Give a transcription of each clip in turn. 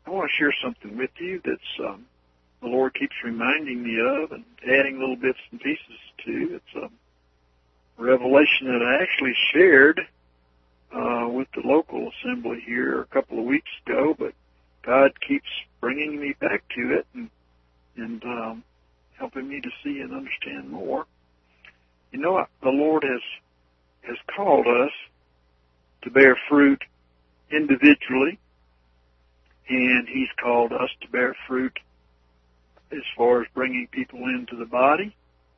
I want to share something with you that's the Lord keeps reminding me of and adding little bits and pieces to. It's a revelation that I actually shared with the local assembly here a couple of weeks ago, but God keeps bringing me back to it and helping me to see and understand more. You know, the Lord has called us to bear fruit individually, and He's called us to bear fruit as far as bringing people into the body.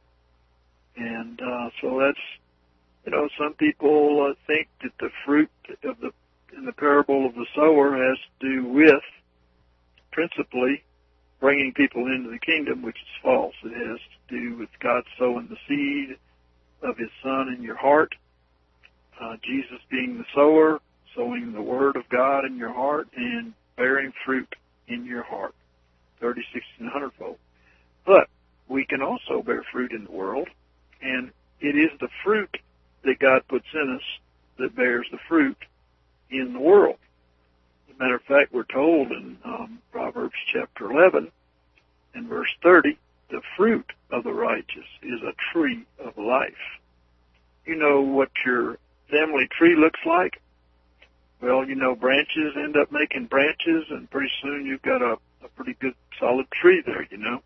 And so that's, you know, some people think that the fruit in the parable of the sower has to do with principally bringing people into the kingdom, which is false. It has to do with God sowing the seed of His Son in your heart, Jesus being the sower, sowing the Word of God in your heart, and bearing fruit in your heart, 30, 60, and 100-fold. But we can also bear fruit in the world, and it is the fruit that God puts in us that bears the fruit in the world. As a matter of fact, we're told in Proverbs chapter 11 and verse 30, the fruit of the righteous is a tree of life. You know what your family tree looks like? Well, you know, branches end up making branches, and pretty soon you've got a pretty good solid tree there, you know.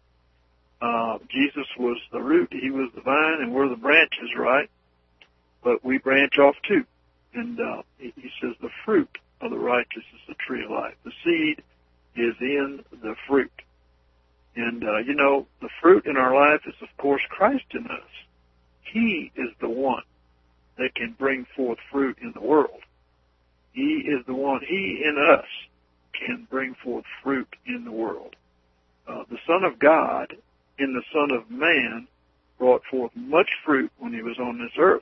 Jesus was the root, He was the vine, and we're the branches, right? But we branch off too. And He says the fruit of the righteous is the tree of life. The seed is in the fruit. And, you know, the fruit in our life is, of course, Christ in us. He is the one that can bring forth fruit in the world. He is the one, He in us can bring forth fruit in the world. The Son of God in the Son of Man brought forth much fruit when He was on this earth.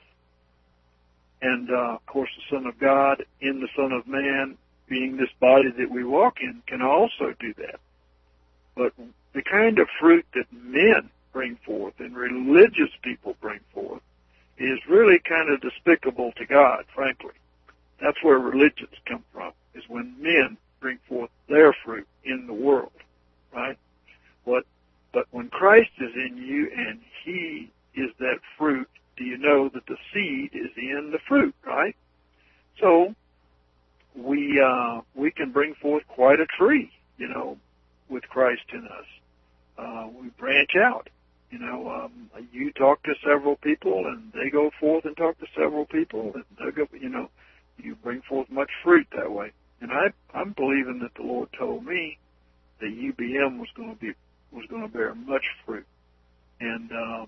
And, of course, the Son of God in the Son of Man, being this body that we walk in, can also do that. But the kind of fruit that men bring forth and religious people bring forth is really kind of despicable to God, frankly. That's where religions come from, is when men bring forth their fruit in the world, right? But when Christ is in you and He is that fruit, do you know that the seed is in the fruit, right? So we can bring forth quite a tree, you know, with Christ in us. We branch out. You know, you talk to several people, and they go forth and talk to several people, and they go, you know, you bring forth much fruit that way. And I'm believing that the Lord told me that UBM was going to bear much fruit. And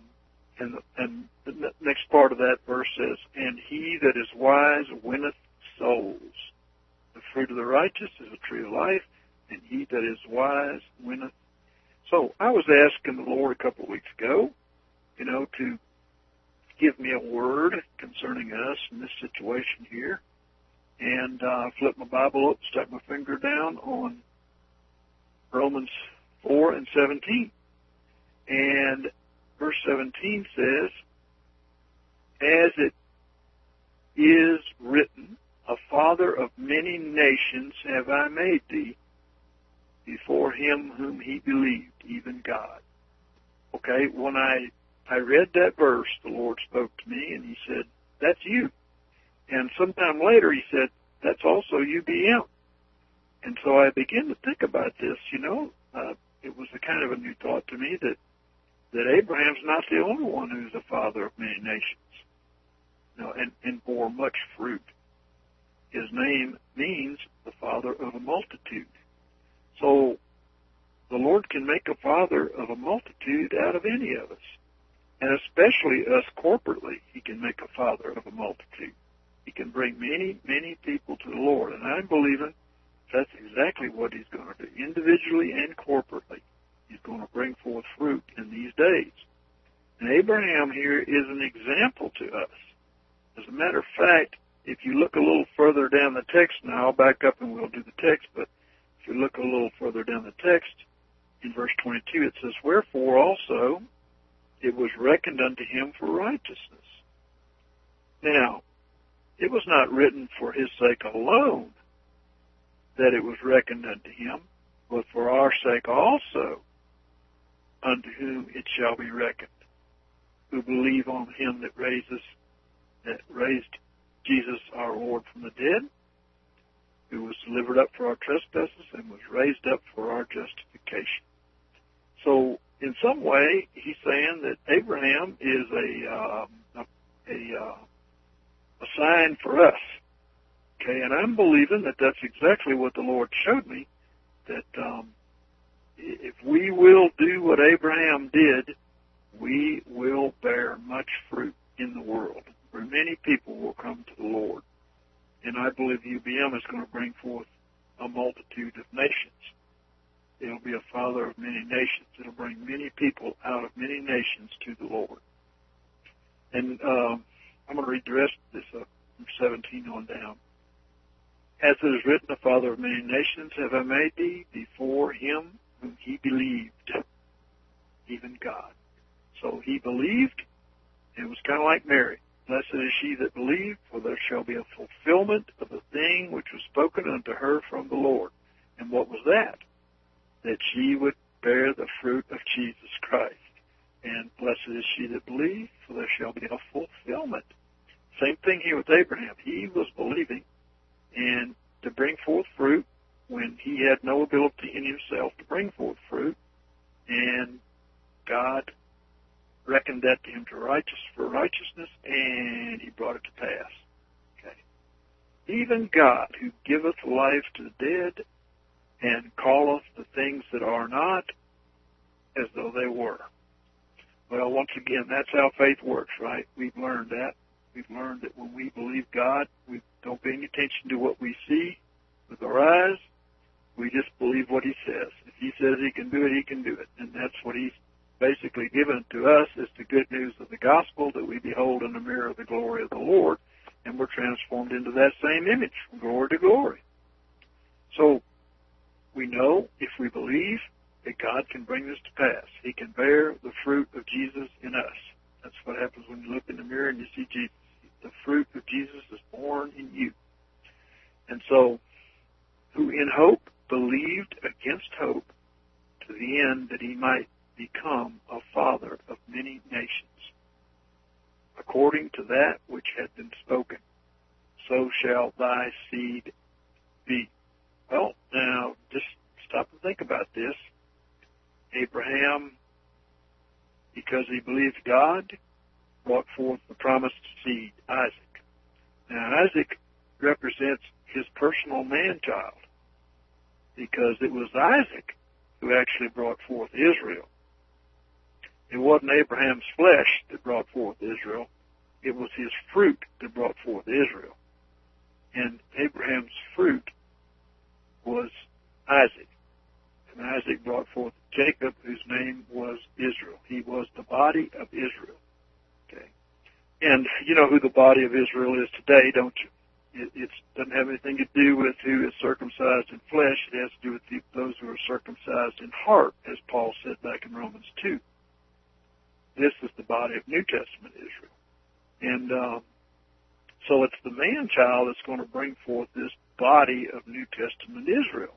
the next part of that verse says, "And he that is wise winneth souls. The fruit of the righteous is a tree of life, and he that is wise winneth." So I was asking the Lord a couple of weeks ago, you know, to give me a word concerning us in this situation here. And I flipped my Bible up, stuck my finger down on Romans 4 and 17. And verse 17 says, "As it is written, a father of many nations have I made thee, before him whom he believed, even God." Okay, when I read that verse, the Lord spoke to me, and He said, "That's you." And sometime later He said, "That's also UBM." And so I began to think about this, you know. It was a kind of a new thought to me that Abraham's not the only one who's the father of many nations, you know, and bore much fruit. His name means the father of a multitude. So the Lord can make a father of a multitude out of any of us. And especially us corporately, He can make a father of a multitude. He can bring many, many people to the Lord. And I'm believing that's exactly what He's going to do, individually and corporately. He's going to bring forth fruit in these days. And Abraham here is an example to us. As a matter of fact, if you look a little further down the text now, I'll back up and we'll do the text, but if you look a little further down the text, in verse 22, it says, "Wherefore also it was reckoned unto him for righteousness." Now, it was not written for his sake alone that it was reckoned unto him, but for our sake also, unto whom it shall be reckoned, who believe on him that raised Jesus our Lord from the dead, who was delivered up for our trespasses and was raised up for our justification. So, in some way, he's saying that Abraham is a sign for us. Okay, and I'm believing that that's exactly what the Lord showed me, that if we will do what Abraham did, we will bear much fruit in the world, where many people will come to the Lord. And I believe UBM is going to bring forth a multitude of nations. It'll be a father of many nations. It'll bring many people out of many nations to the Lord. And I'm going to read the rest of this up from 17 on down. As it is written, the father of many nations have I made thee before him whom he believed, even God. So he believed. It was kind of like Mary. Blessed is she that believed, for there shall be a fulfillment of the thing which was spoken unto her from the Lord. And what was that? That she would bear the fruit of Jesus Christ. And blessed is she that believed, for there shall be a fulfillment. Same thing here with Abraham. He was believing, and to bring forth fruit when he had no ability in himself to bring forth fruit, and God reckoned that to him for righteousness, and he brought it to pass. Okay. Even God, who giveth life to the dead, and calleth the things that are not as though they were. Well, once again, that's how faith works, right? We've learned that. We've learned that when we believe God, we don't pay any attention to what we see with our eyes. We just believe what he says. If he says he can do it, he can do it. And that's what he's basically given to us, is the good news of the gospel, that we behold in the mirror the glory of the Lord, and we're transformed into that same image, from glory to glory. So, we know, if we believe, that God can bring this to pass. He can bear the fruit of Jesus in us. That's what happens when you look in the mirror and you see Jesus. The fruit of Jesus is born in you. And so, who in hope believed against hope, to the end that he might become a father of many nations, according to that which had been spoken, so shall thy seed be. Well, now, just stop and think about this. Abraham, because he believed God, brought forth the promised seed, Isaac. Now, Isaac represents his personal man-child, because it was Isaac who actually brought forth Israel. It wasn't Abraham's flesh that brought forth Israel. It was his fruit that brought forth Israel. And Abraham's fruit was Isaac. And Isaac brought forth Jacob, whose name was Israel. He was the body of Israel. Okay. And you know who the body of Israel is today, don't you? It doesn't have anything to do with who is circumcised in flesh. It has to do with those who are circumcised in heart, as Paul said back in Romans 2. This is the body of New Testament Israel. And so it's the man-child that's going to bring forth this body of New Testament Israel.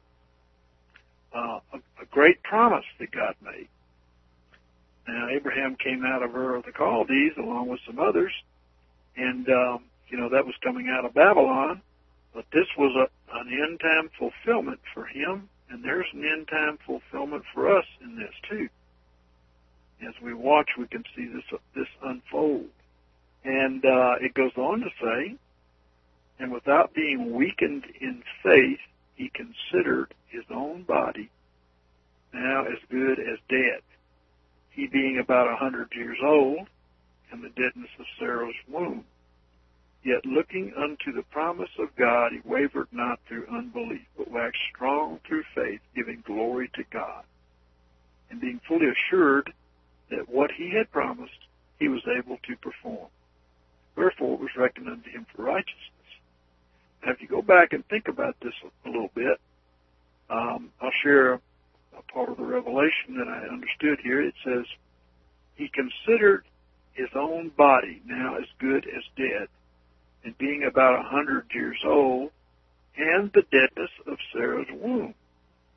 A great promise that God made. Now, Abraham came out of Ur of the Chaldees along with some others, and, that was coming out of Babylon, but this was an end-time fulfillment for him, and there's an end-time fulfillment for us in this, too. As we watch, we can see this unfold. And it goes on to say, and without being weakened in faith, he considered his own body now as good as dead, he being about 100 years old, and the deadness of Sarah's womb. Yet looking unto the promise of God, he wavered not through unbelief, but waxed strong through faith, giving glory to God, and being fully assured that what he had promised, he was able to perform. Wherefore it was reckoned unto him for righteousness. Now, if you go back and think about this a little bit, I'll share a part of the revelation that I understood here. It says, he considered his own body now as good as dead, and being about 100 years old, and the deadness of Sarah's womb.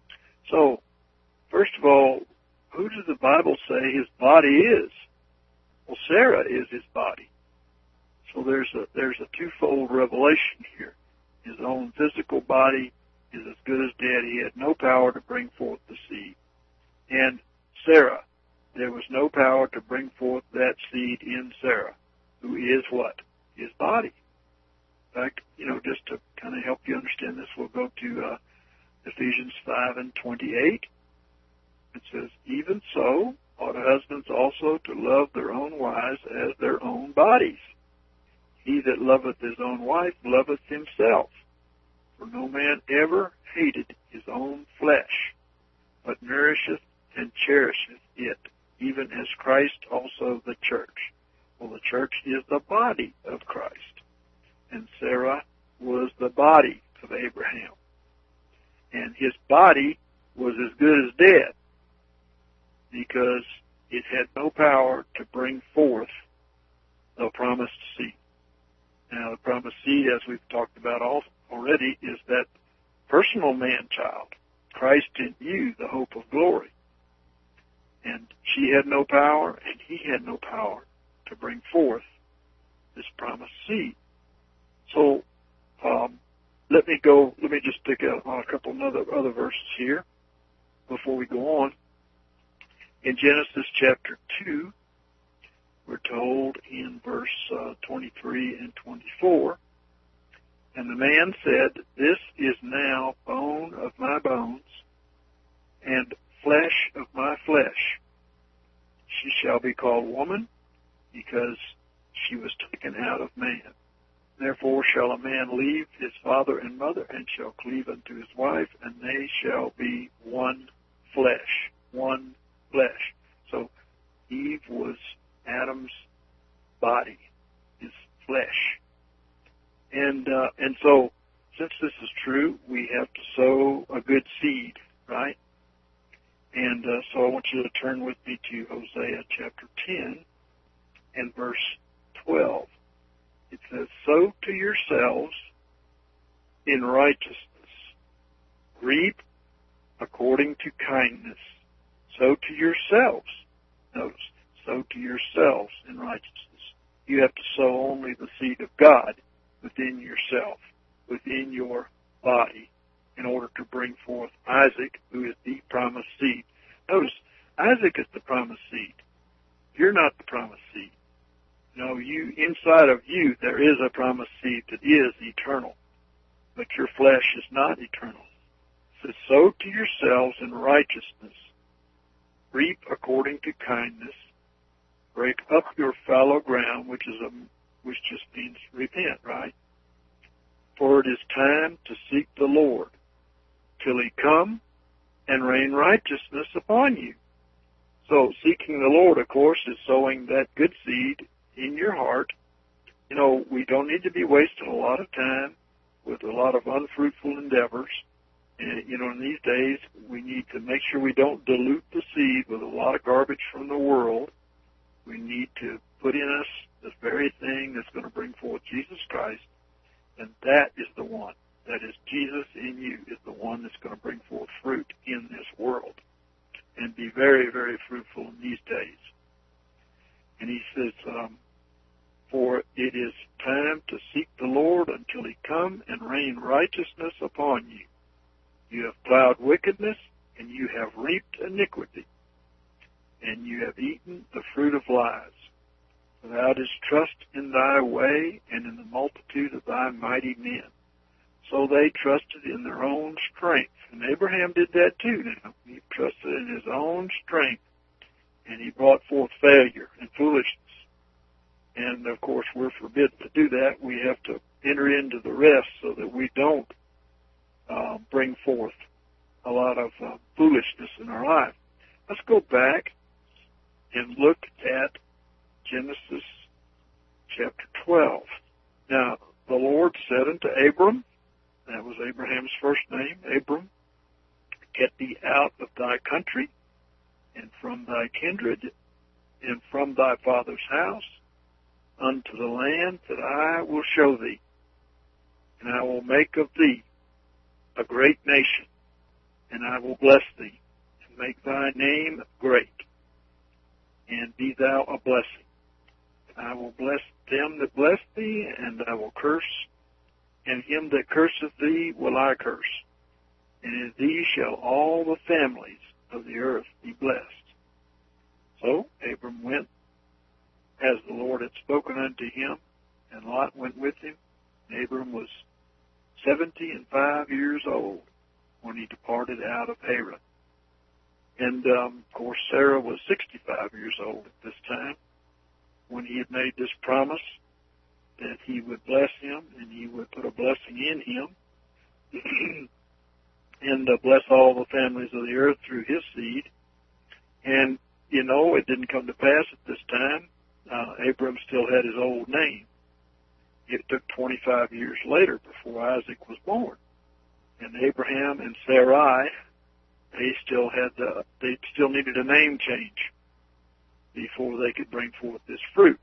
So, first of all, who does the Bible say his body is? Well, Sarah is his body. So there's a twofold revelation here. His own physical body is as good as dead. He had no power to bring forth the seed. And Sarah, there was no power to bring forth that seed in Sarah, who is what? His body. In fact, just to kind of help you understand this, we'll go to Ephesians 5:28. It says, even so, ought husbands also to love their own wives as their own bodies. He that loveth his own wife loveth himself. For no man ever hated his own flesh, but nourisheth and cherisheth it, even as Christ also the church. Well, the church is the body of Christ. And Sarah was the body of Abraham. And his body was as good as dead, because it had no power to bring forth the promised seed. Now, the promised seed, as we've talked about already, is that personal man-child, Christ in you, the hope of glory. And she had no power, and he had no power to bring forth this promised seed. So, let me just pick out a couple of other verses here before we go on. In Genesis chapter 2, we're told in verse 23 and 24, and the man said, this is now bone of my bones and flesh of my flesh. She shall be called woman, because she was taken out of man. Therefore shall a man leave his father and mother, and shall cleave unto his wife, and they shall be one flesh. One flesh. So Eve was Adam's body, his flesh. And so, since this is true, we have to sow a good seed, right? And so I want you to turn with me to Hosea chapter 10 and verse 12. It says, sow to yourselves in righteousness, reap according to kindness. Sow to yourselves. Notice, sow to yourselves in righteousness. You have to sow only the seed of God within yourself, within your body, in order to bring forth Isaac, who is the promised seed. Notice, Isaac is the promised seed. You're not the promised seed. No, inside of you, there is a promised seed that is eternal, but your flesh is not eternal. It says, sow to yourselves in righteousness, reap according to kindness, break up your fallow ground, which just means repent, right? For it is time to seek the Lord, till he come and rain righteousness upon you. So seeking the Lord, of course, is sowing that good seed in your heart. We don't need to be wasting a lot of time with a lot of unfruitful endeavors. And, in these days, we need to make sure we don't dilute the seed with a lot of garbage from the world. We need to put in us the very thing that's going to bring forth Jesus Christ, and that is the one. That is, Jesus in you is the one that's going to bring forth fruit in this world and be very, very fruitful in these days. And he says, for it is time to seek the Lord until he come and rain righteousness upon you. You have plowed wickedness, and you have reaped iniquity, and you have eaten the fruit of lies. For thou didst trust in thy way, and in the multitude of thy mighty men. So they trusted in their own strength. And Abraham did that too. He trusted in his own strength, and he brought forth failure and foolishness. And, of course, we're forbidden to do that. We have to enter into the rest so that we don't bring forth a lot of foolishness in our life. Let's go back and look at Genesis chapter 12. Now, the Lord said unto Abram, that was Abraham's first name, Abram, get thee out of thy country, and from thy kindred, and from thy father's house, unto the land that I will show thee. And I will make of thee a great nation, and I will bless thee, and make thy name great, and be thou a blessing. I will bless them that bless thee, and I will curse, and him that curseth thee will I curse. And in thee shall all the families of the earth be blessed. So Abram went as the Lord had spoken unto him, and Lot went with him. And Abram was 75 years old when he departed out of Haran. And, of course, Sarah was 65 years old at this time when he had made this promise that he would bless him and he would put a blessing in him and bless all the families of the earth through his seed. And, you know, it didn't come to pass at this time. Abram still had his old name. It took 25 years later before Isaac was born. And Abraham and Sarai, they still needed a name change before they could bring forth this fruit.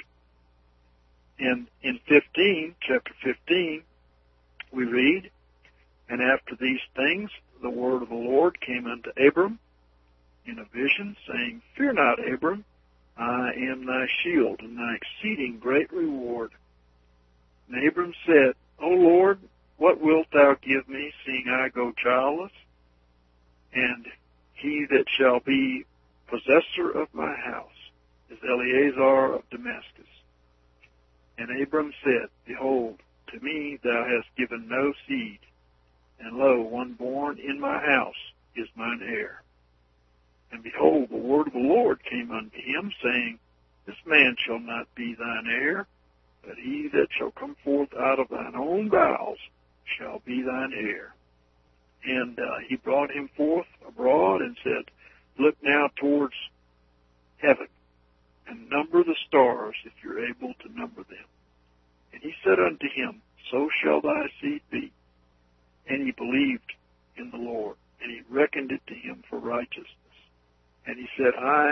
And in chapter 15, we read, And after these things, the word of the Lord came unto Abram in a vision, saying, Fear not, Abram, I am thy shield and thy exceeding great reward. And Abram said, O Lord, what wilt thou give me, seeing I go childless? And he that shall be possessor of my house is Eleazar of Damascus. And Abram said, Behold, to me thou hast given no seed, and lo, one born in my house is mine heir. And behold, the word of the Lord came unto him, saying, This man shall not be thine heir, but he that shall come forth out of thine own bowels shall be thine heir. And he brought him forth abroad and said, Look now towards heaven, and number the stars, if you're able to number them. And he said unto him, So shall thy seed be. And he believed in the Lord, and he reckoned it to him for righteousness. And he said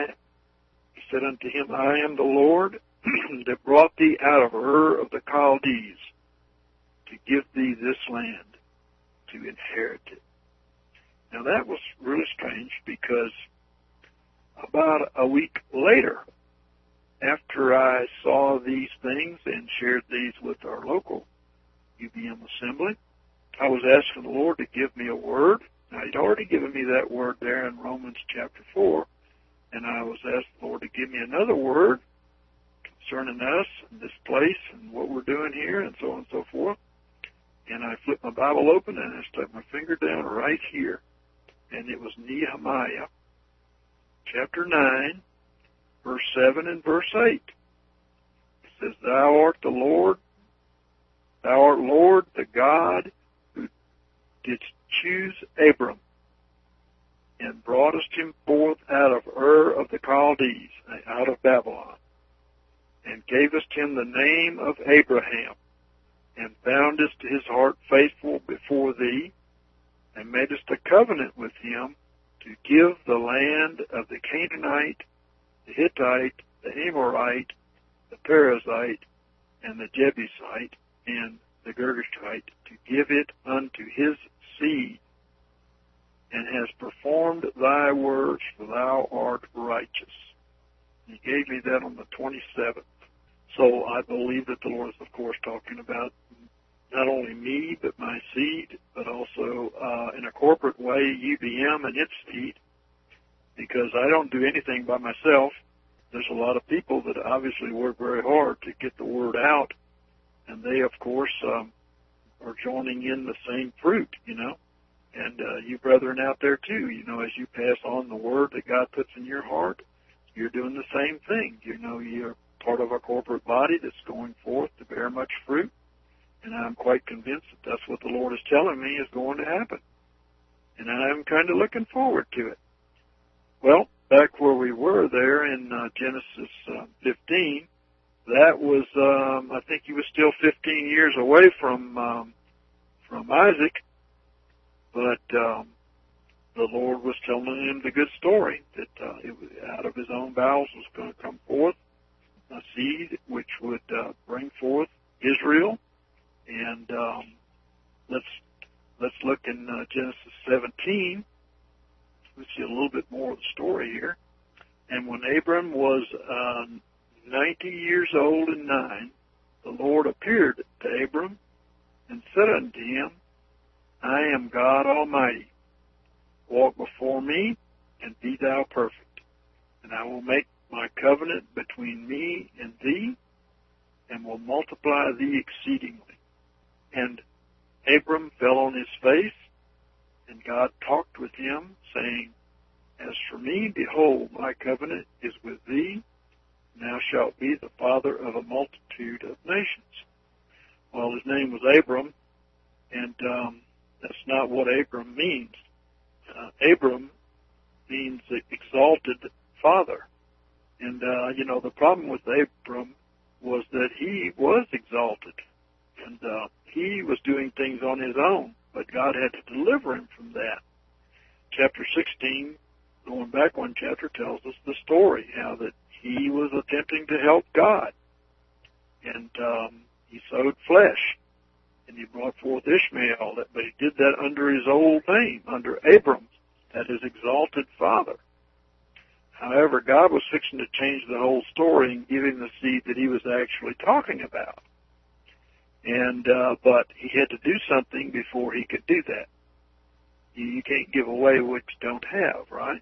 unto him, I am the Lord that brought thee out of Ur of the Chaldees to give thee this land to inherit it. Now that was really strange, because about a week later, after I saw these things and shared these with our local UBM assembly, I was asking the Lord to give me a word. Now, he'd already given me that word there in Romans chapter 4, and I was asking the Lord to give me another word concerning us and this place and what we're doing here and so on and so forth. And I flipped my Bible open and I stuck my finger down right here, and it was Nehemiah chapter 9, verse 7 and verse 8. It says, Thou art Lord, the God who didst choose Abram, and broughtest him forth out of Ur of the Chaldees, out of Babylon, and gavest him the name of Abraham, and foundest his heart faithful before thee, and madest a covenant with him to give the land of the Canaanite, the Hittite, the Amorite, the Perizzite, and the Jebusite, and the Girgashite, to give it unto his seed, and has performed thy words, for thou art righteous. He gave me that on the 27th. So I believe that the Lord is, of course, talking about not only me, but my seed, but also in a corporate way, UBM and its seed, because I don't do anything by myself. There's a lot of people that obviously work very hard to get the word out, and they, of course, are joining in the same fruit, you know. And you brethren out there, too, you know, as you pass on the word that God puts in your heart, you're doing the same thing. You know, you're part of a corporate body that's going forth to bear much fruit, and I'm quite convinced that that's what the Lord is telling me is going to happen. And I'm kind of looking forward to it. Well, back where we were there in Genesis 15, that was, I think he was still 15 years away from Isaac, but the Lord was telling him the good story, that out of his own bowels was going to come forth a seed which would bring forth Israel. And let's look in Genesis 17 we see a little bit more of the story here. And when Abram was 90 years old and 9, the Lord appeared to Abram and said unto him, I am God Almighty. Walk before me and be thou perfect. And I will make my covenant between me and thee, and will multiply thee exceedingly. And Abram fell on his face, and God talked with him, saying, As for me, behold, my covenant is with thee, and thou shalt be the father of a multitude of nations. Well, his name was Abram, and that's not what Abram means. Abram means exalted father. And, the problem with Abram was that he was exalted, and he was doing things on his own, but God had to deliver him from that. Chapter 16, going back one chapter, tells us the story, how that he was attempting to help God, and he sowed flesh, and he brought forth Ishmael, but he did that under his old name, under Abram, that is exalted father. However, God was fixing to change the whole story and give him the seed that he was actually talking about. And but he had to do something before he could do that. You can't give away what you don't have, right?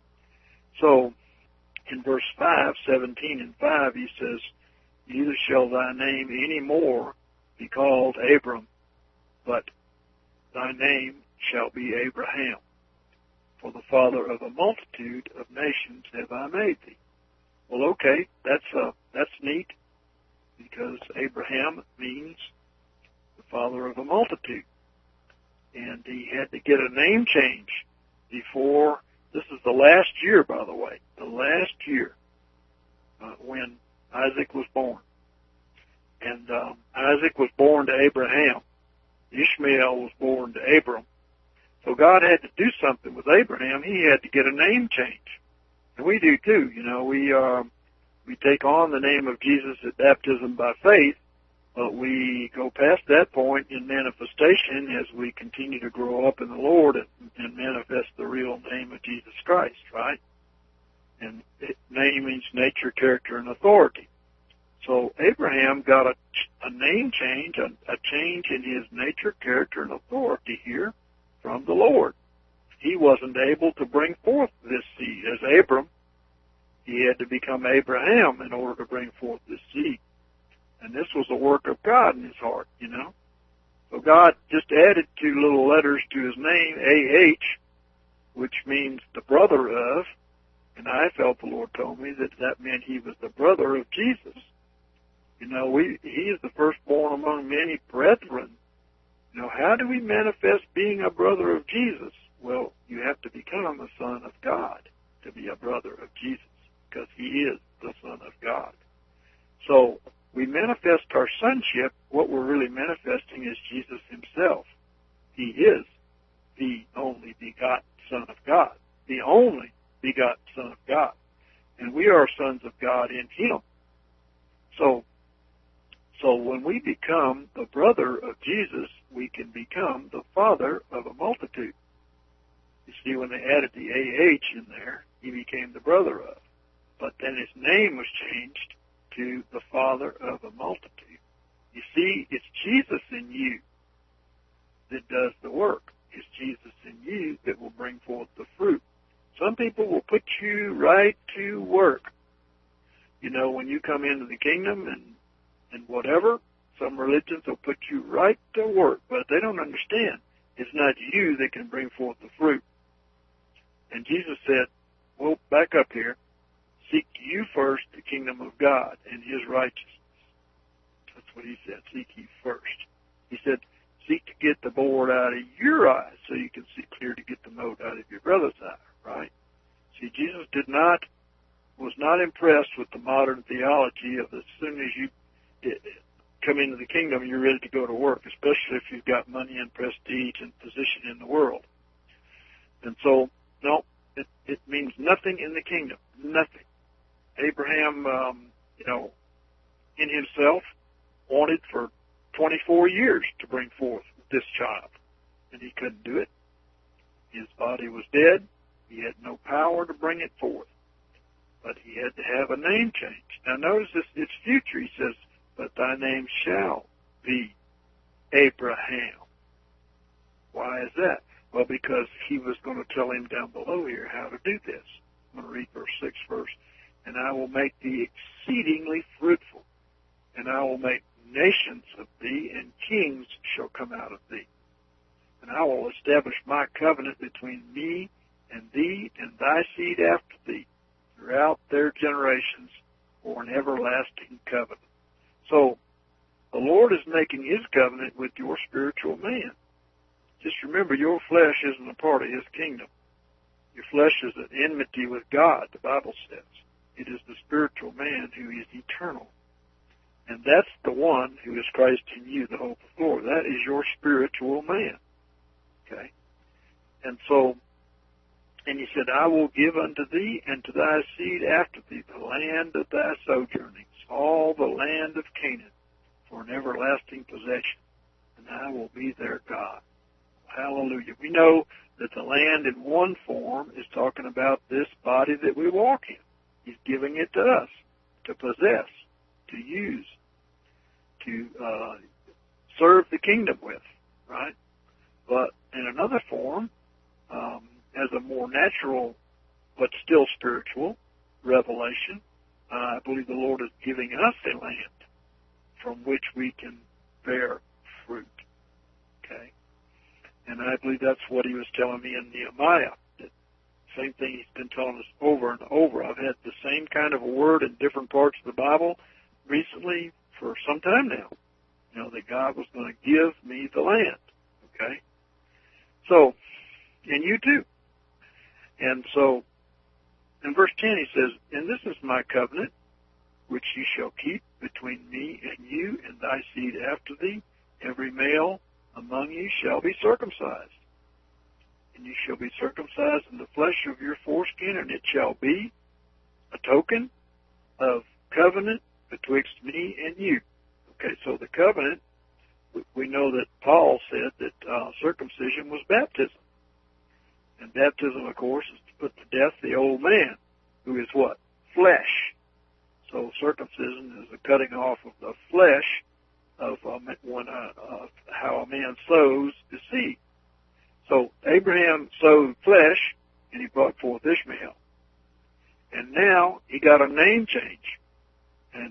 So, in verse 5, 17 and 5, he says, Neither shall thy name any more be called Abram, but thy name shall be Abraham. For the father of a multitude of nations have I made thee. Well, okay, that's neat, because Abraham means the father of a multitude. And he had to get a name change before, this is the last year, by the way, the last year when Isaac was born. And Isaac was born to Abraham. Ishmael was born to Abram. So God had to do something with Abraham. He had to get a name change. And we do too. We take on the name of Jesus at baptism by faith, but we go past that point in manifestation as we continue to grow up in the Lord and manifest the real name of Jesus Christ, right? And name means nature, character, and authority. So Abraham got a name change, a change in his nature, character, and authority here from the Lord. He wasn't able to bring forth this seed as Abram. He had to become Abraham in order to bring forth this seed. And this was a work of God in his heart, So God just added 2 little letters to his name, A-H, which means the brother of, and I felt the Lord told me that meant he was the brother of Jesus. He is the firstborn among many brethren. How do we manifest being a brother of Jesus? Well, you have to become a son of God to be a brother of Jesus, because he is the Son of God. So we manifest our sonship. What we're really manifesting is Jesus himself. He is the only begotten Son of God, the only begotten Son of God. And we are sons of God in him. So when we become the brother of Jesus, we can become the father of a multitude. You see, when they added the A-H in there, he became the brother of. But then his name was changed to the father of a multitude. You see, it's Jesus in you that does the work. It's Jesus in you that will bring forth the fruit. Some people will put you right to work. When you come into the kingdom and whatever, some religions will put you right to work, but they don't understand. It's not you that can bring forth the fruit. And Jesus said, well, back up here. Seek you first the kingdom of God and his righteousness. That's what he said. Seek ye first. He said, seek to get the board out of your eye so you can see clear to get the mote out of your brother's eye, right? See, Jesus was not impressed with the modern theology of as soon as you come into the kingdom, you're ready to go to work, especially if you've got money and prestige and position in the world. And so, no, it means nothing in the kingdom, nothing. Abraham, in himself, wanted for 24 years to bring forth this child, and he couldn't do it. His body was dead. He had no power to bring it forth, but he had to have a name change. Now notice this, it's future. He says, but thy name shall be Abraham. Why is that? Well, because he was going to tell him down below here how to do this. I'm going to read verse 6 first. And I will make thee exceedingly fruitful, and I will make nations of thee, and kings shall come out of thee. And I will establish my covenant between me and thee and thy seed after thee throughout their generations for an everlasting covenant. So the Lord is making his covenant with your spiritual man. Just remember, your flesh isn't a part of his kingdom. Your flesh is at enmity with God, the Bible says. It is the spiritual man who is eternal. And that's the one who is Christ in you, the hope of glory. That is your spiritual man. Okay? And so, and he said, I will give unto thee and to thy seed after thee the land of thy sojournings, all the land of Canaan, for an everlasting possession, and I will be their God. Hallelujah. We know that the land in one form is talking about this body that we walk in. He's giving it to us to possess, to use, to serve the kingdom with, right? But in another form, as a more natural but still spiritual revelation, I believe the Lord is giving us a land from which we can bear fruit. Okay? And I believe that's what he was telling me in Nehemiah. That same thing he's been telling us over and over. I've had the same kind of a word in different parts of the Bible recently for some time now. You know, that God was going to give me the land. Okay? So, and you too. And so, in verse 10 he says, and this is my covenant, which ye shall keep between me and you and thy seed after thee. Every male among you shall be circumcised. And you shall be circumcised in the flesh of your foreskin, and it shall be a token of covenant betwixt me and you. Okay, so the covenant, we know that Paul said that circumcision was baptism. And baptism, of course, is to put to death the old man, who is what? Flesh. So circumcision is the cutting off of the flesh of how a man sows the seed. So Abraham sowed flesh, and he brought forth Ishmael. And now he got a name change. And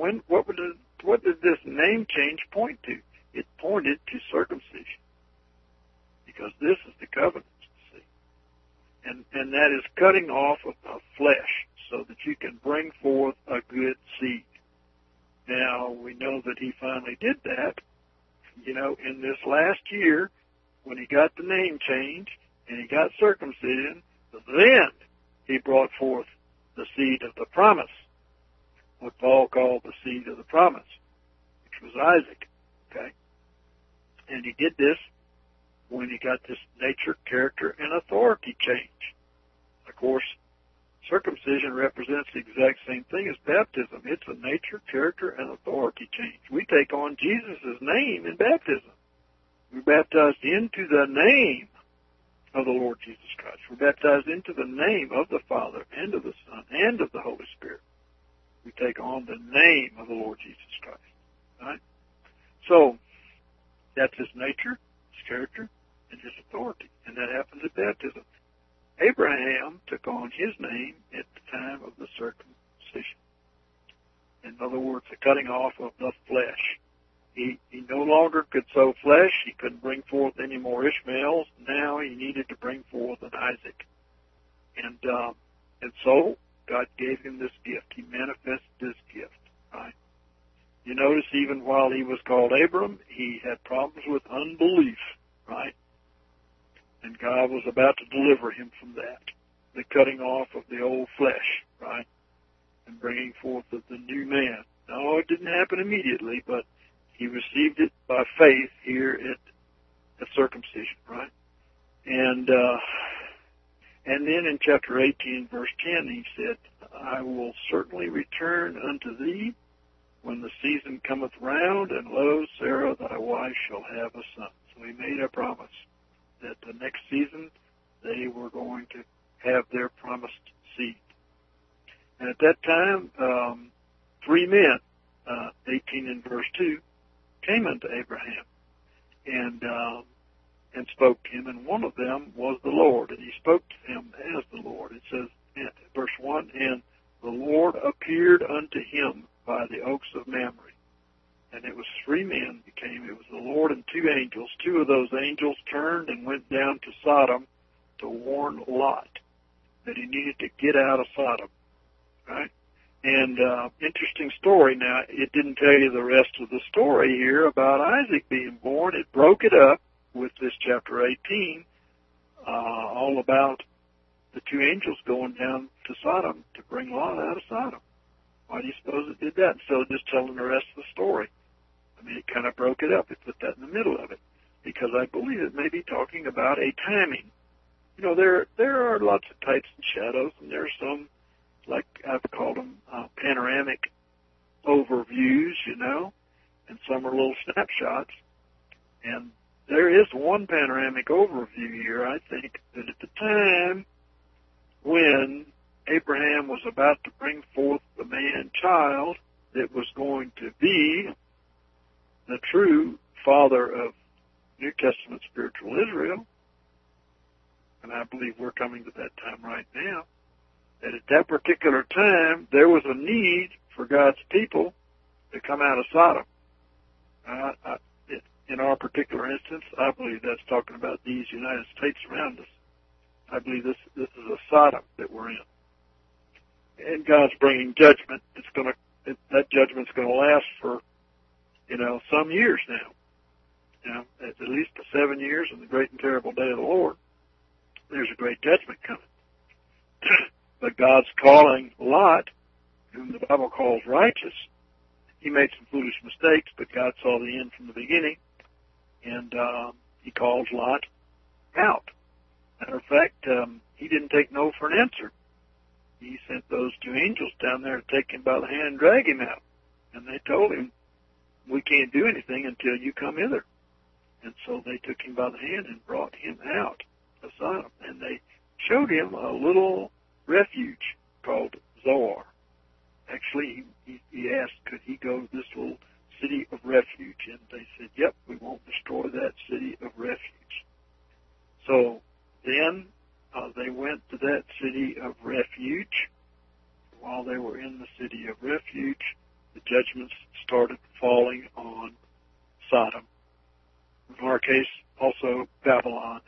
what did this name change point to? It pointed to circumcision, because this is the covenant, you see. And that is cutting off of the flesh so that you can bring forth a good seed. Now, we know that he finally did that, you know, in this last year when he got the name change and he got circumcision. Then he brought forth the seed of the promise, what Paul called the seed of the promise, which was Isaac, okay? And he did this when he got this nature, character, and authority change. Of course, circumcision represents the exact same thing as baptism. It's a nature, character, and authority change. We take on Jesus' name in baptism. We're baptized into the name of the Lord Jesus Christ. We're baptized into the name of the Father and of the Son and of the Holy Spirit. We take on the name of the Lord Jesus Christ. Right? So, that's his nature, his character, and his authority. And that happens at baptism. Abraham took on his name at the time of the circumcision. In other words, the cutting off of the flesh. He no longer could sow flesh. He couldn't bring forth any more Ishmaels. Now he needed to bring forth an Isaac. And so God gave him this gift. He manifested this gift, right? You notice even while he was called Abram, he had problems with unbelief, right? And God was about to deliver him from that, the cutting off of the old flesh, right? And bringing forth of the new man. No, it didn't happen immediately, but he received it by faith here at the circumcision, right? And then in chapter 18, verse 10, he said, I will certainly return unto thee when the season cometh round, and lo, Sarah thy wife shall have a son. So he made a promise that the next season they were going to have their promised seed. And at that time, 3 men, 18 in verse 2, came unto Abraham and spoke to him, and one of them was the Lord, and he spoke to him as the Lord. It says, in verse 1, and the Lord appeared unto him by the oaks of Mamre. And it was 3 men became, it was the Lord and 2 angels. 2 of those angels turned and went down to Sodom to warn Lot that he needed to get out of Sodom. Right? And interesting story. Now, it didn't tell you the rest of the story here about Isaac being born. It broke it up with this chapter 18, all about the 2 angels going down to Sodom to bring Lot out of Sodom. Why do you suppose it did that instead of just telling the rest of the story? I mean, it kind of broke it up. It put that in the middle of it because I believe it may be talking about a timing. You know, there are lots of types and shadows, and there are some, like I've called them, panoramic overviews, you know, and some are little snapshots. And there is one panoramic overview here, I think, that at the time when Abraham was about to bring forth the man-child that was going to be the true father of New Testament spiritual Israel, and I believe we're coming to that time right now, that at that particular time, there was a need for God's people to come out of Sodom. In our particular instance, I believe that's talking about these United States around us. I believe this is a Sodom that we're in. And God's bringing judgment. That judgment's going to last for, some years now. At least the 7 years and the great and terrible day of the Lord. There's a great judgment coming. But God's calling Lot, whom the Bible calls righteous. He made some foolish mistakes, but God saw the end from the beginning, and he called Lot out. Matter of fact, he didn't take no for an answer. He sent those 2 angels down there to take him by the hand and drag him out. And they told him, we can't do anything until you come hither. And so they took him by the hand and brought him out of Sodom. And they showed him a little refuge called Zoar. Actually, he asked, could he go to this little city of refuge? And they said, yep, we won't destroy that city of refuge. So then they went to that city of refuge. While they were in the city of refuge, the judgments started falling on Sodom. In our case, also Babylon.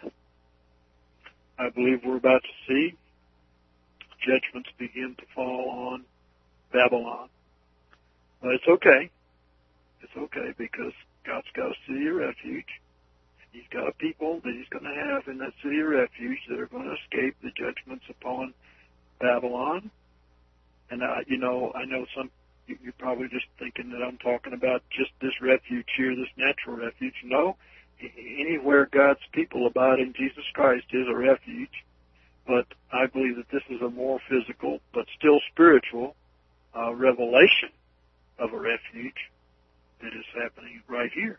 I believe we're about to see judgments begin to fall on Babylon. But it's okay. It's okay because God's got a city of refuge. He's got a people that he's going to have in that city of refuge that are going to escape the judgments upon Babylon. And I know you're probably just thinking that I'm talking about just this refuge here, this natural refuge. No, anywhere God's people abide in Jesus Christ is a refuge. But I believe that this is a more physical, but still spiritual revelation of a refuge that is happening right here.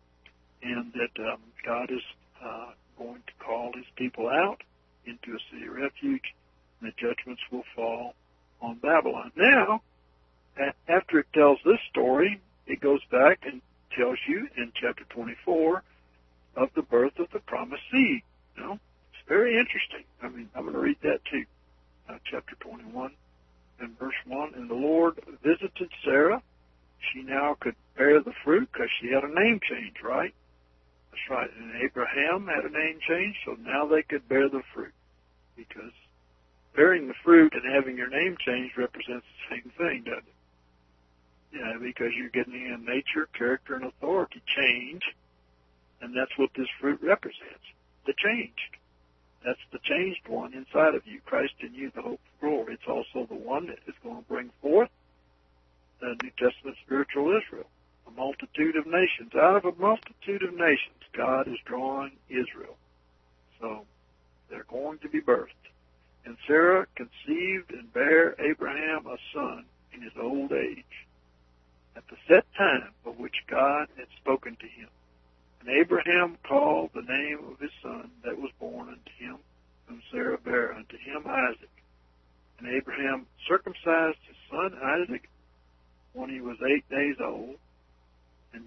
And that God is going to call his people out into a city of refuge, and the judgments will fall on Babylon. Now, after it tells this story, it goes back and tells you in chapter 24 of the birth of the promised seed. It's very interesting. I'm going to read that too. Chapter 21 and verse 1. And the Lord visited Sarah. She now could bear the fruit because she had a name change, right? That's right. And Abraham had a name change, so now they could bear the fruit. Because bearing the fruit and having your name changed represents the same thing, doesn't it? Yeah, because you're getting a nature, character, and authority change, and that's what this fruit represents, the changed. That's the changed one inside of you, Christ in you, the hope of glory. It's also the one that is going to bring forth the New Testament spiritual Israel, a multitude of nations. Out of a multitude of nations, God is drawing Israel. So they're going to be birthed. And Sarah conceived and bare Abraham a son in his old age, at the set time of which God had spoken to him. And Abraham called the name of his son that was born unto him whom Sarah bare unto him Isaac. And Abraham circumcised his son Isaac when he was 8 days old, and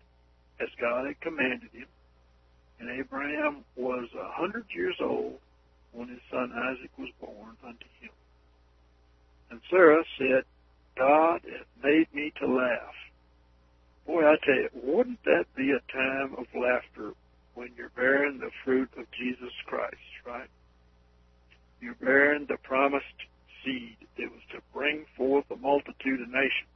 as God had commanded him. And Abraham was 100 years old when his son Isaac was born unto him. And Sarah said, God hath made me to laugh. Boy, I tell you, wouldn't that be a time of laughter when you're bearing the fruit of Jesus Christ, right? You're bearing the promised seed that was to bring forth a multitude of nations.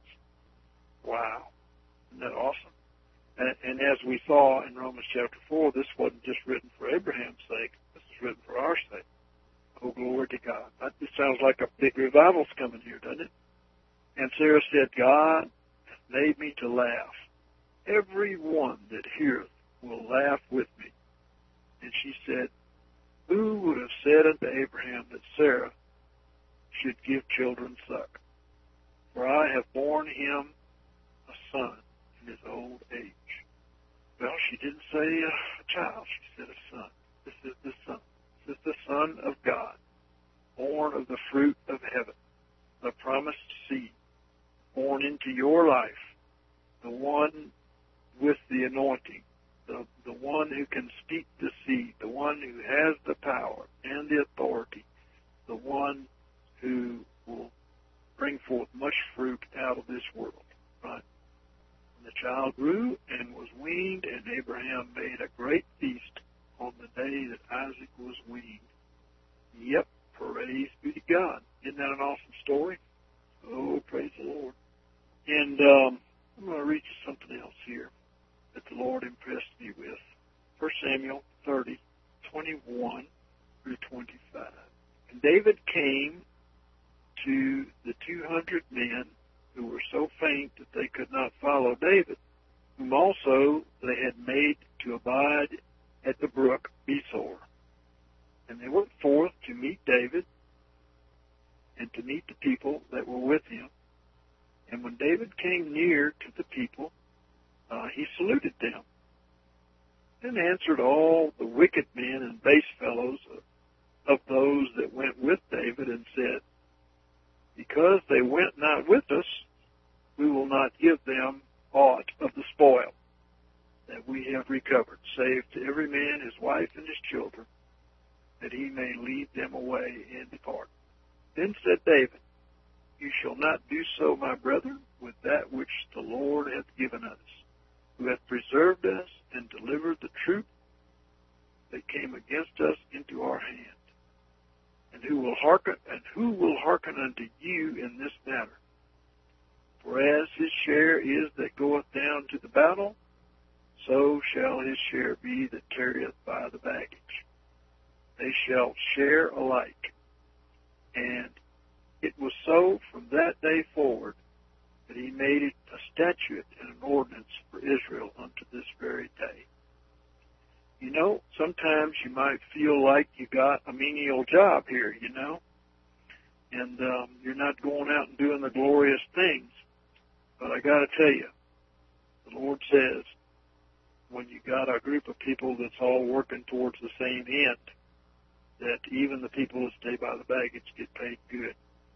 Wow. Isn't that awesome? And as we saw in Romans chapter 4, this wasn't just written for Abraham's sake. This is written for our sake. Oh, glory to God. That just sounds like a big revival's coming here, doesn't it? And Sarah said, God hath made me to laugh. Every one that heareth will laugh with me. And she said, who would have said unto Abraham that Sarah should give children suck? For I have borne him a son in his old age. Well, she didn't say a child. She said a son. This is the son. This is the Son of God, born of the fruit of heaven, the promised seed, born into your life, the one with the anointing, the one who can speak the seed, the one who has the power and the authority, the one who will bring forth much fruit out of this world, right? And the child grew and was weaned, and Abraham made a great feast on the day that Isaac was weaned. Yep, praise be to God. Isn't that an awesome story? Oh, praise the Lord. And I'm going to read you something else here that the Lord impressed me with. 1 Samuel 30, 21 through 25. And David came to the 200 men who were so faint that they could not follow David, whom also they had made to abide at the brook Besor. And they went forth to meet David and to meet the people that were with him. And when David came near to the people, he saluted them, and answered all the wicked men and base fellows of those that went with David, and said, because they went not with us, we will not give them aught of the spoil that we have recovered, save to every man his wife and his children, that he may lead them away and depart. Then said David, you shall not do so, my brethren, with that which the Lord hath given us, who hath preserved us and delivered the troop that came against us into our hand. And who will hearken unto you in this matter? For as his share is that goeth down to the battle, so shall his share be that carrieth by the baggage. They shall share alike. And it was so from that day forward that he made it a statute and an ordinance for Israel unto this very day. You know, sometimes you might feel like you got a menial job here, you know, and you're not going out and doing the glorious things. But I got to tell you, the Lord says, when you got a group of people that's all working towards the same end, that even the people that stay by the baggage get paid good.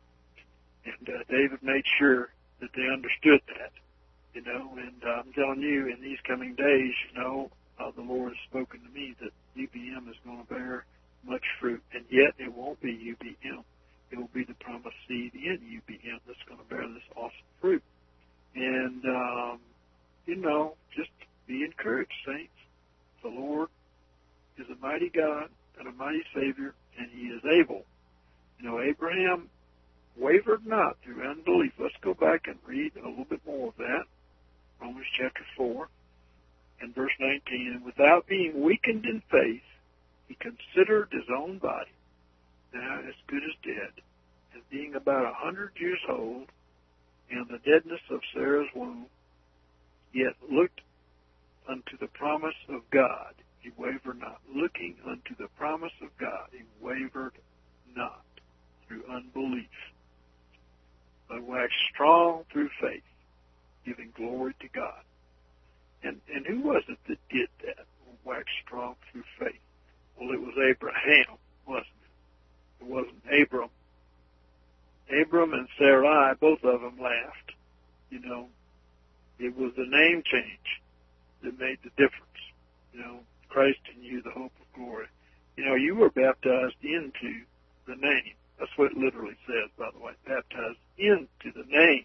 And David made sure that they understood that, you know, and I'm telling you, in these coming days, you know, the Lord has spoken to me that UBM is going to bear much fruit, and yet it won't be UBM. It will be the promised seed in UBM that's going to bear this awesome fruit. And, you know, just be encouraged, saints. The Lord is a mighty God and a mighty Savior, and he is able. You know, Abraham wavered not through unbelief. Let's go back and read a little bit more of that. Romans chapter 4 and verse 19. And without being weakened in faith, he considered his own body now as good as dead, as being about 100 years old, and the deadness of Sarah's womb, yet looked unto the promise of God. He wavered not. Looking unto the promise of God, he wavered not through unbelief, but waxed strong through faith, giving glory to God. And who was it that did that? Waxed strong through faith. Well, it was Abraham, wasn't it? It wasn't Abram. Abram and Sarai, both of them laughed. You know, it was the name change that made the difference. You know, Christ in you, the hope of glory. You know, you were baptized into the name. That's what it literally says, by the way, baptized into the name.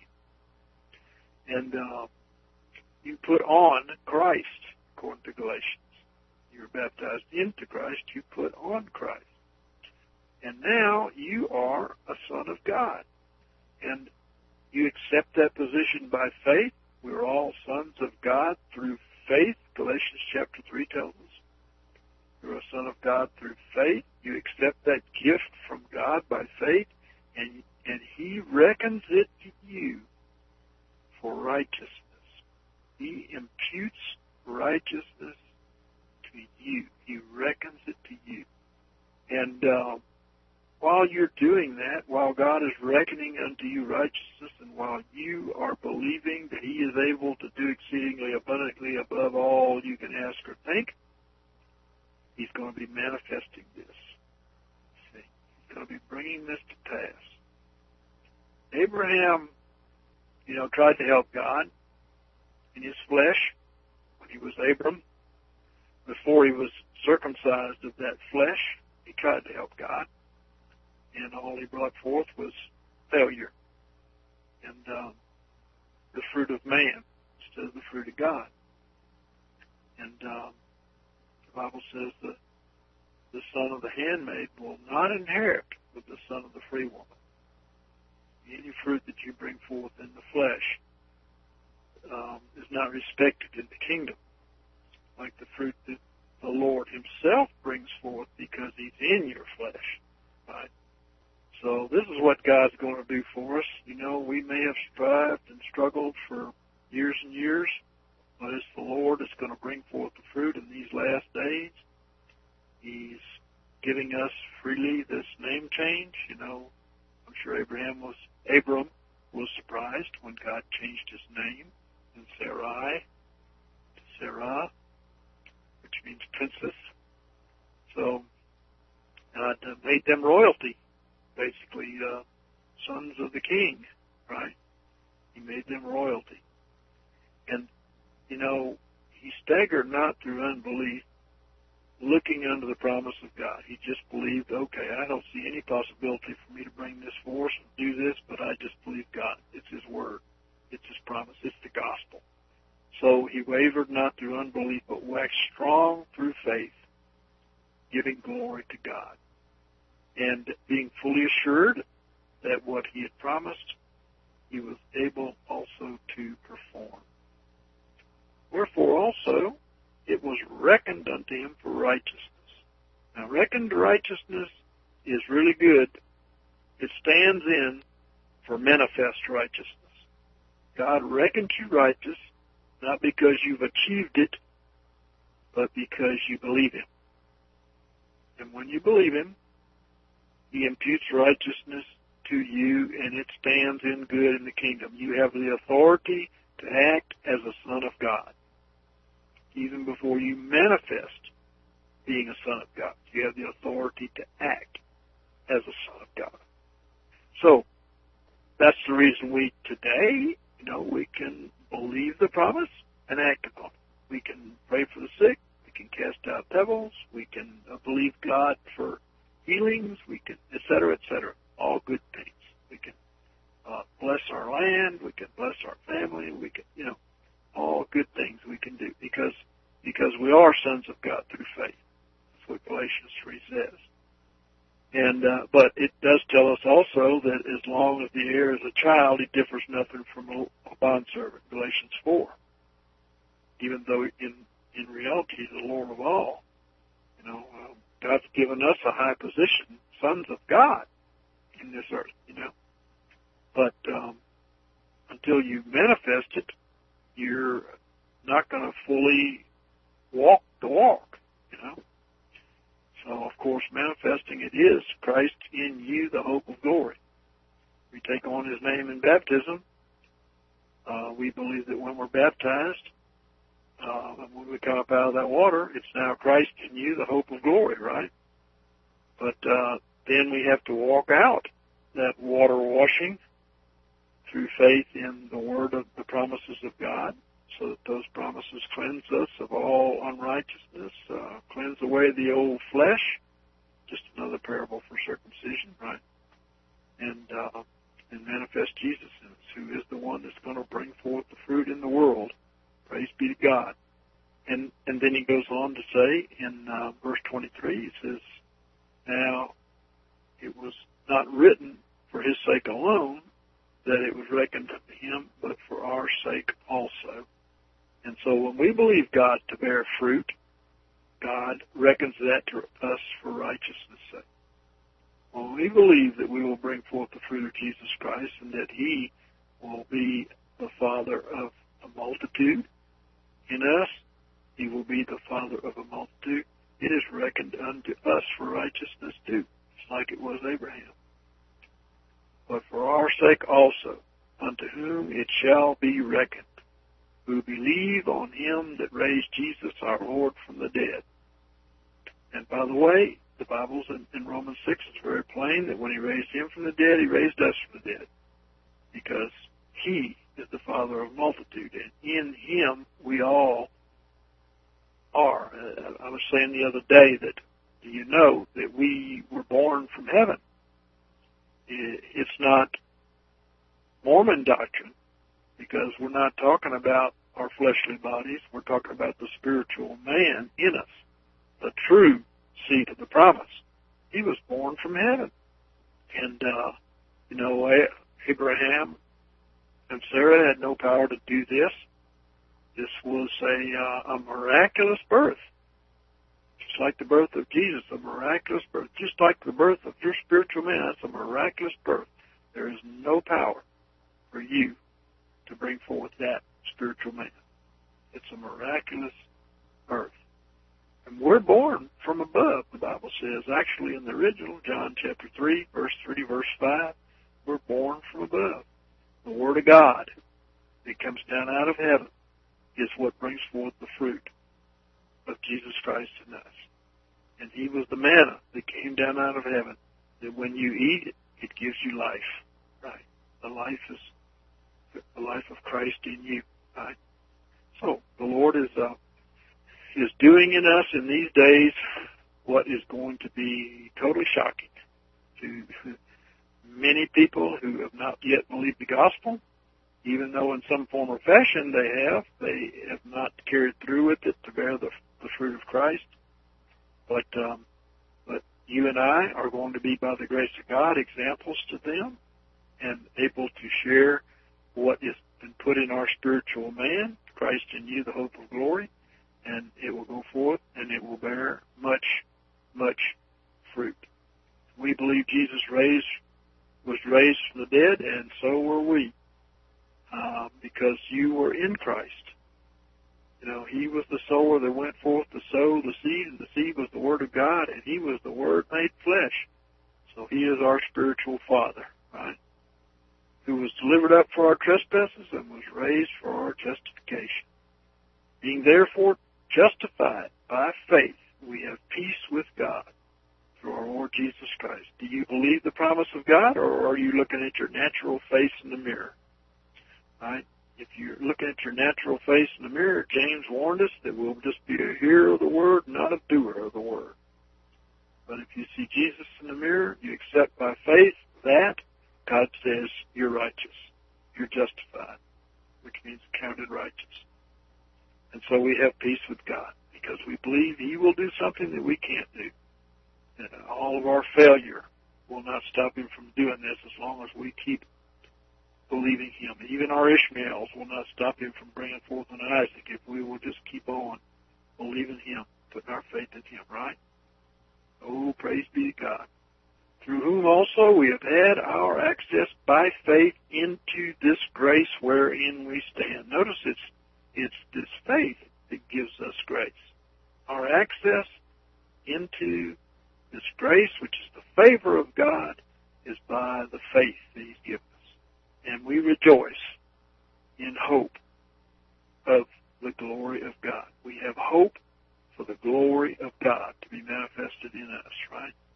And you put on Christ, according to Galatians. You were baptized into Christ, you put on Christ. And now you are a son of God. And you accept that position by faith. We're all sons of God through faith. Galatians chapter 3 tells us. You're a son of God through faith. You accept that gift from God by faith, and He reckons it to you for righteousness. He imputes righteousness to you. He reckons it to you. And while you're doing that, while God is reckoning unto you righteousness, and while you are believing that He is able to do exceedingly abundantly above all you can ask or think, He's going to be manifesting this. See, He's going to be bringing this to pass. Abraham, you know, tried to help God in his flesh when he was Abram. Before he was circumcised of that flesh, he tried to help God. And all he brought forth was failure and the fruit of man instead of the fruit of God. And the Bible says the son of the handmaid will not inherit with the son of the free woman. Any fruit that you bring forth in the flesh is not respected in the kingdom, like the fruit that the Lord Himself brings forth because He's in your flesh, right? So this is what God's going to do for us. You know, we may have strived and struggled for years and years, but it's the Lord that's going to bring forth the fruit in these last days. He's giving us freely this name change. You know, I'm sure Abram was surprised when God changed his name from Sarai to Sarah, which means princess. So God made them royalty, basically sons of the king, right? He made them royalty. And, you know, he staggered not through unbelief, looking unto the promise of God. He just believed, okay, I don't see any possibility for me to bring this forth and do this, but I just believe God. It's His word. It's His promise. It's the gospel. So he wavered not through unbelief, but waxed strong through faith, giving glory to God, and being fully assured that what he had promised, he was able also to perform. Wherefore also it was reckoned unto him for righteousness. Now, reckoned righteousness is really good. It stands in for manifest righteousness. God reckons you righteous, not because you've achieved it, but because you believe Him. And when you believe Him, He imputes righteousness to you, and it stands in good in the kingdom. You have the authority to act as a son of God. Even before you manifest being a son of God, you have the authority to act as a son of God. So, that's the reason we today, we can believe the promise and act upon it. We can pray for the sick. We can cast out devils. We can believe God for healings. We can, et cetera, all good things. We can bless our land. We can bless our family. We can, all good things we can do because we are sons of God through faith. That's what Galatians 3 says. And but it does tell us also that as long as the heir is a child, he differs nothing from a bondservant. Galatians 4. Even though in reality he's the Lord of all, God's given us a high position, sons of God, in this earth. But until you manifest it, you're not going to fully walk the walk. So, of course, manifesting it is Christ in you, the hope of glory. We take on His name in baptism. We believe that when we're baptized, when we come up out of that water, it's now Christ in you, the hope of glory, right? But then we have to walk out that water washing through faith in the word of the promises of God, so that those promises cleanse us of all unrighteousness, cleanse away the old flesh, just another parable for circumcision, right? And manifest Jesus in us, who is the one that's going to bring forth the fruit in the world. Praise be to God. And then he goes on to say in verse 23, he says, now it was not written for his sake alone that it was reckoned unto him, but for our sake also. And so when we believe God to bear fruit, God reckons that to us for righteousness' sake. When we believe that we will bring forth the fruit of Jesus Christ and that he will be the father of a multitude in us, he will be the father of a multitude, it is reckoned unto us for righteousness too, just like it was Abraham. But for our sake also, unto whom it shall be reckoned, who believe on him that raised Jesus our Lord from the dead. And by the way, the Bible's in Romans 6 is very plain that when he raised him from the dead, he raised us from the dead. Because he is the father of multitude, and in him we all are. I was saying the other day that, do you know that we were born from heaven? It's not Mormon doctrine, because we're not talking about our fleshly bodies. We're talking about the spiritual man in us, the true seed of the promise. He was born from heaven. And, Abraham and Sarah had no power to do this. This was a miraculous birth. Just like the birth of Jesus, a miraculous birth. Just like the birth of your spiritual man, that's a miraculous birth. There is no power for you to bring forth that spiritual man. It's a miraculous birth. And we're born from above, the Bible says. Actually, in the original, John chapter 3, verse 3, verse 5, we're born from above. The Word of God that comes down out of heaven is what brings forth the fruit of Jesus Christ in us. And he was the manna that came down out of heaven, that when you eat it, it gives you life, right? The life of Christ in you, right? So the Lord is doing in us in these days what is going to be totally shocking to many people who have not yet believed the gospel. Even though in some form or fashion they have not carried through with it to bear the fruit of Christ. But you and I are going to be, by the grace of God, examples to them and able to share what has been put in our spiritual man, Christ in you, the hope of glory, and it will go forth and it will bear much, much fruit. We believe Jesus was raised from the dead, and so were we. Because you were in Christ. He was the sower that went forth to sow the seed, and the seed was the Word of God, and he was the Word made flesh. So he is our spiritual Father, right? Who was delivered up for our trespasses and was raised for our justification. Being therefore justified by faith, we have peace with God through our Lord Jesus Christ. Do you believe the promise of God, or are you looking at your natural face in the mirror? Right? If you're looking at your natural face in the mirror, James warned us that we'll just be a hearer of the word, not a doer of the word. But if you see Jesus in the mirror, you accept by faith that, God says you're righteous. You're justified, which means counted righteous. And so we have peace with God because we believe he will do something that we can't do. And all of our failure will not stop him from doing this as long as we keep believing him. Even our Ishmaels will not stop him from bringing forth an Isaac if we will just keep on believing him, putting our faith in him, right? Oh, praise be to God. Through whom also we have had our access by faith into this grace wherein we stand. Notice it's this faith that gives us grace. Our access into this grace, which is the favor of God, is by the faith that he's given us. And we rejoice in hope of the glory of God. We have hope for the glory of God to be manifested in us, right?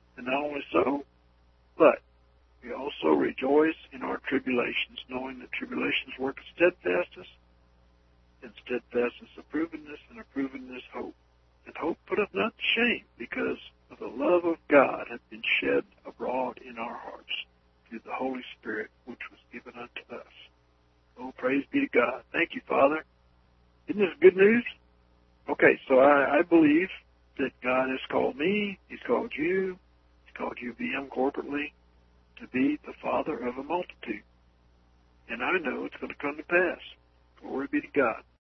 And not only so, but we also rejoice in our tribulations, knowing that tribulations work steadfastness, and steadfastness approvenness, and approvenness hope. And hope putteth not to shame, because of the love of God hath been shed abroad in our hearts through the Holy Spirit, which was given unto us. Oh, praise be to God. Thank you, Father. Isn't this good news? Okay, so I believe that God has called me, He's called you, He's called UVM corporately to be the father of a multitude. And I know it's going to come to pass. Glory be to God.